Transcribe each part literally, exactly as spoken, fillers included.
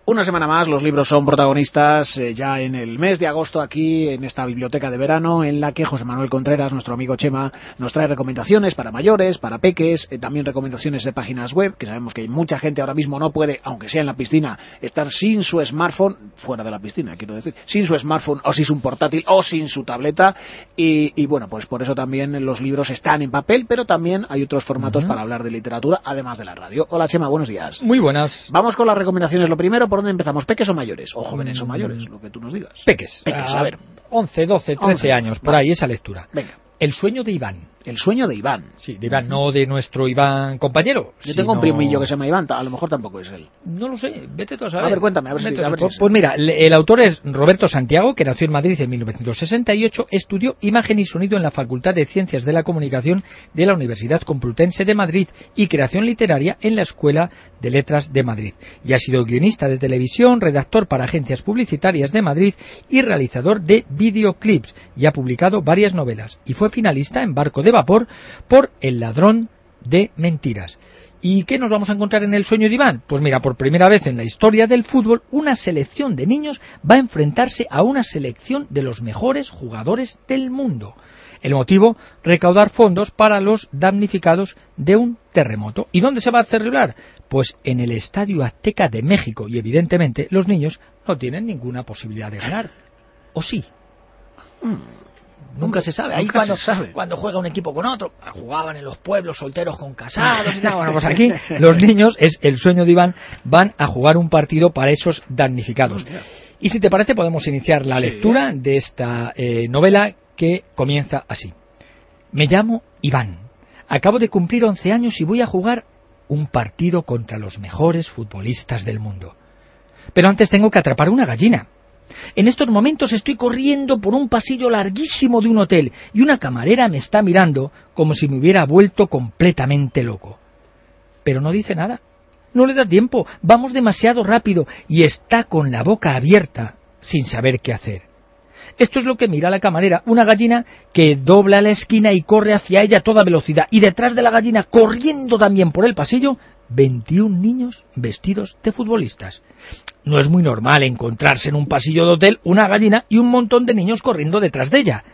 Una semana más los libros son protagonistas eh, ya en el mes de agosto aquí en esta biblioteca de verano en la que José Manuel Contreras, nuestro amigo Chema, nos trae recomendaciones para mayores, para peques, eh, también recomendaciones de páginas web, que sabemos que mucha gente ahora mismo no puede, aunque sea en la piscina, estar sin su smartphone, fuera de la piscina quiero decir, sin su smartphone o sin su portátil o sin su tableta y, y bueno, pues por eso también los libros están en papel, pero también hay otros formatos uh-huh. para hablar de literatura, además de la radio. Hola Chema, buenos días. Muy buenas. Vamos con las recomendaciones, lo primero, ¿por dónde empezamos? ¿Peques o mayores? ¿O jóvenes mm. o mayores? Lo que tú nos digas. Peques. Peques, a ver. once, doce, trece años, por vale. ahí esa lectura. Venga. El sueño de Iván. El sueño de Iván. Sí, de Iván, uh-huh. no de nuestro Iván compañero. Yo tengo sino... un primillo que se llama Iván, a lo mejor tampoco es él. No lo sé, vete tú a saber. A ver, cuéntame, a ver, si, a ver pues, si pues mira, el autor es Roberto Santiago, que nació en Madrid en mil novecientos sesenta y ocho, estudió imagen y sonido en la Facultad de Ciencias de la Comunicación de la Universidad Complutense de Madrid y creación literaria en la Escuela de Letras de Madrid. Y ha sido guionista de televisión, redactor para agencias publicitarias de Madrid y realizador de videoclips. Y ha publicado varias novelas. Y fue finalista en Barco de Vapor por El ladrón de mentiras. ¿Y qué nos vamos a encontrar en El sueño de Iván? Pues mira, por primera vez en la historia del fútbol, una selección de niños va a enfrentarse a una selección de los mejores jugadores del mundo. El motivo, recaudar fondos para los damnificados de un terremoto. ¿Y dónde se va a celebrar? Pues en el Estadio Azteca de México. Y evidentemente los niños no tienen ninguna posibilidad de ganar. ¿O sí? Hmm. Nunca se sabe. Ahí cuando, sabe. cuando juega un equipo con otro, jugaban en los pueblos solteros con casados y tal. Bueno, pues aquí los niños, es el sueño de Iván, van a jugar un partido para esos damnificados. Y si te parece podemos iniciar la lectura de esta eh, novela que comienza así. Me llamo Iván. Acabo de cumplir once años y voy a jugar un partido contra los mejores futbolistas del mundo. Pero antes tengo que atrapar una gallina. En estos momentos estoy corriendo por un pasillo larguísimo de un hotel y una camarera me está mirando como si me hubiera vuelto completamente loco. Pero no dice nada. No le da tiempo. Vamos demasiado rápido y está con la boca abierta sin saber qué hacer. Esto es lo que mira la camarera, una gallina que dobla la esquina y corre hacia ella a toda velocidad. Y detrás de la gallina, corriendo también por el pasillo, veintiún niños vestidos de futbolistas. No es muy normal encontrarse en un pasillo de hotel una gallina y un montón de niños corriendo detrás de ella.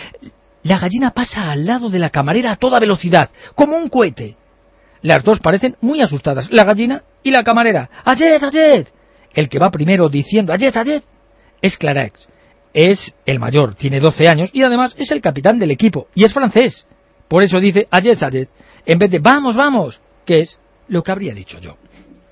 La gallina pasa al lado de la camarera a toda velocidad, como un cohete. Las dos parecen muy asustadas, la gallina y la camarera. ¡Ayed, ayed! El que va primero diciendo ¡ayed, ayed! es Clarax. Es el mayor, tiene doce años y además es el capitán del equipo y es francés. Por eso dice ayed, ayed, en vez de vamos, vamos, que es lo que habría dicho yo.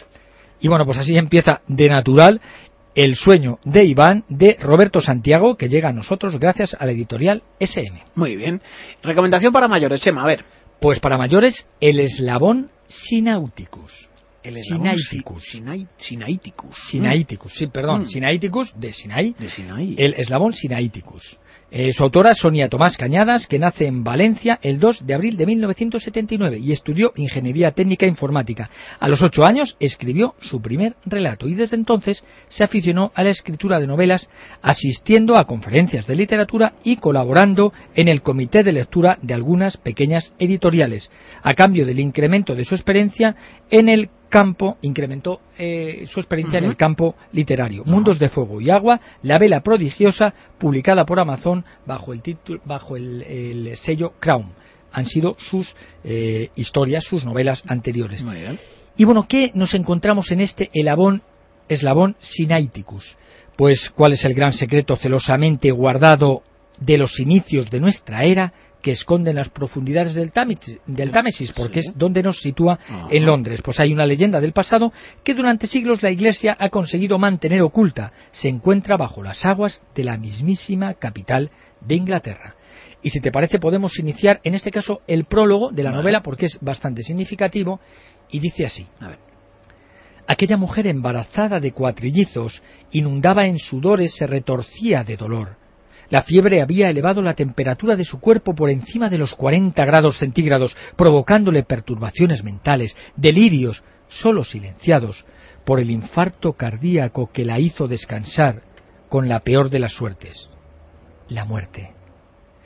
Y bueno, pues así empieza de natural El sueño de Iván, de Roberto Santiago, que llega a nosotros gracias a la editorial ese eme. Muy bien. Recomendación para mayores, Chema, a ver. Pues para mayores, El eslabón Sinaiticus. El Sinaiticus. Sinai, Sinaiticus. Sinaiticus, sí, perdón. Mm. Sinaiticus, de Sinai. De Sinai. El eslabón Sinaiticus. Eh, su autora, Sonia Tomás Cañadas, que nace en Valencia el dos de abril de mil novecientos setenta y nueve y estudió Ingeniería Técnica e Informática. A los ocho años escribió su primer relato y desde entonces se aficionó a la escritura de novelas, asistiendo a conferencias de literatura y colaborando en el comité de lectura de algunas pequeñas editoriales, a cambio del incremento de su experiencia en el campo, incrementó eh, su experiencia uh-huh. en el campo literario. Uh-huh. Mundos de Fuego y Agua, La vela prodigiosa, publicada por Amazon bajo el título, bajo el, el sello Crown. Han sido sus eh, historias, sus novelas anteriores. Muy bien. Y bueno, ¿qué nos encontramos en este eslabón, eslabón Sinaiticus? Pues, ¿cuál es el gran secreto celosamente guardado de los inicios de nuestra era, que esconde en las profundidades del Támesis, del Támesis, porque es donde nos sitúa en Londres? Pues hay una leyenda del pasado que durante siglos la Iglesia ha conseguido mantener oculta. Se encuentra bajo las aguas de la mismísima capital de Inglaterra. Y si te parece podemos iniciar en este caso el prólogo de la vale. novela, porque es bastante significativo, y dice así. A ver. Aquella mujer embarazada de cuatrillizos, inundaba en sudores, se retorcía de dolor. La fiebre había elevado la temperatura de su cuerpo por encima de los cuarenta grados centígrados, provocándole perturbaciones mentales, delirios, solo silenciados por el infarto cardíaco que la hizo descansar con la peor de las suertes, la muerte.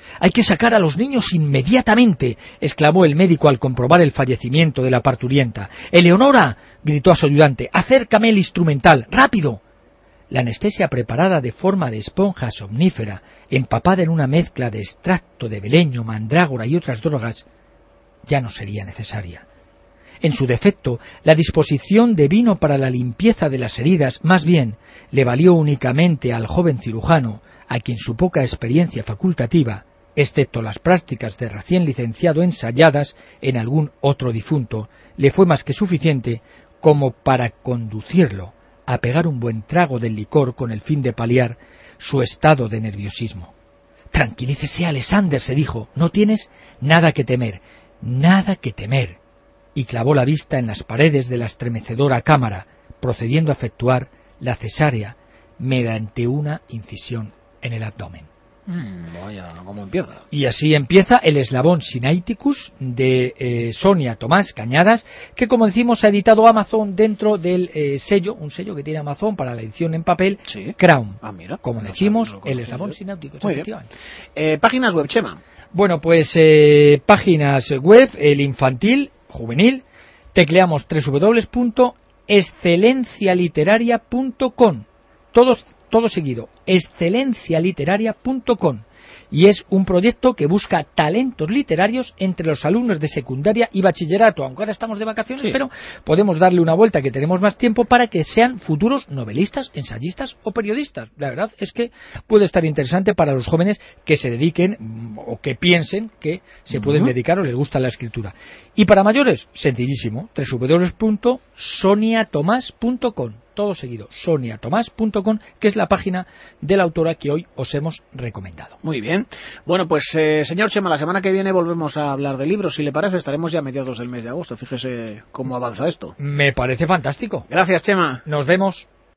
«Hay que sacar a los niños inmediatamente», exclamó el médico al comprobar el fallecimiento de la parturienta. «Eleonora», gritó a su ayudante, «acércame el instrumental, rápido». La anestesia preparada de forma de esponja somnífera, empapada en una mezcla de extracto de beleño, mandrágora y otras drogas, ya no sería necesaria. En su defecto, la disposición de vino para la limpieza de las heridas, más bien, le valió únicamente al joven cirujano, a quien su poca experiencia facultativa, excepto las prácticas de recién licenciado ensayadas en algún otro difunto, le fue más que suficiente como para conducirlo a pegar un buen trago del licor con el fin de paliar su estado de nerviosismo. «Tranquilícese, Alexander», se dijo, «no tienes nada que temer, nada que temer», y clavó la vista en las paredes de la estremecedora cámara, procediendo a efectuar la cesárea mediante una incisión en el abdomen. Mm, vaya, ¿cómo empieza? Y así empieza el eslabón Sinaiticus de eh, Sonia Tomás Cañadas, que, como decimos, ha editado Amazon dentro del eh, sello, un sello que tiene Amazon para la edición en papel, ¿sí? Crown. Ah, mira. Como no decimos, sabe, no el eslabón Sinaiticus, efectivamente. Eh, páginas web, Chema. Bueno, pues eh, páginas web, el infantil, juvenil, tecleamos doble u doble u doble u punto excelencia literaria punto com, todo, todo seguido, excelencia literaria punto com, y es un proyecto que busca talentos literarios entre los alumnos de secundaria y bachillerato, aunque ahora estamos de vacaciones, sí, pero podemos darle una vuelta, que tenemos más tiempo, para que sean futuros novelistas, ensayistas o periodistas. La verdad es que puede estar interesante para los jóvenes que se dediquen o que piensen que se uh-huh. pueden dedicar o les gusta la escritura. Y para mayores, sencillísimo, doble u doble u doble u punto sonia tomás punto com, todo seguido, sonia tomás punto com, que es la página de la autora que hoy os hemos recomendado. Muy bien. Bueno, pues eh, señor Chema, la semana que viene volvemos a hablar de libros, si le parece. Estaremos ya a mediados del mes de agosto. Fíjese cómo avanza esto. Me parece fantástico. Gracias, Chema. Nos vemos.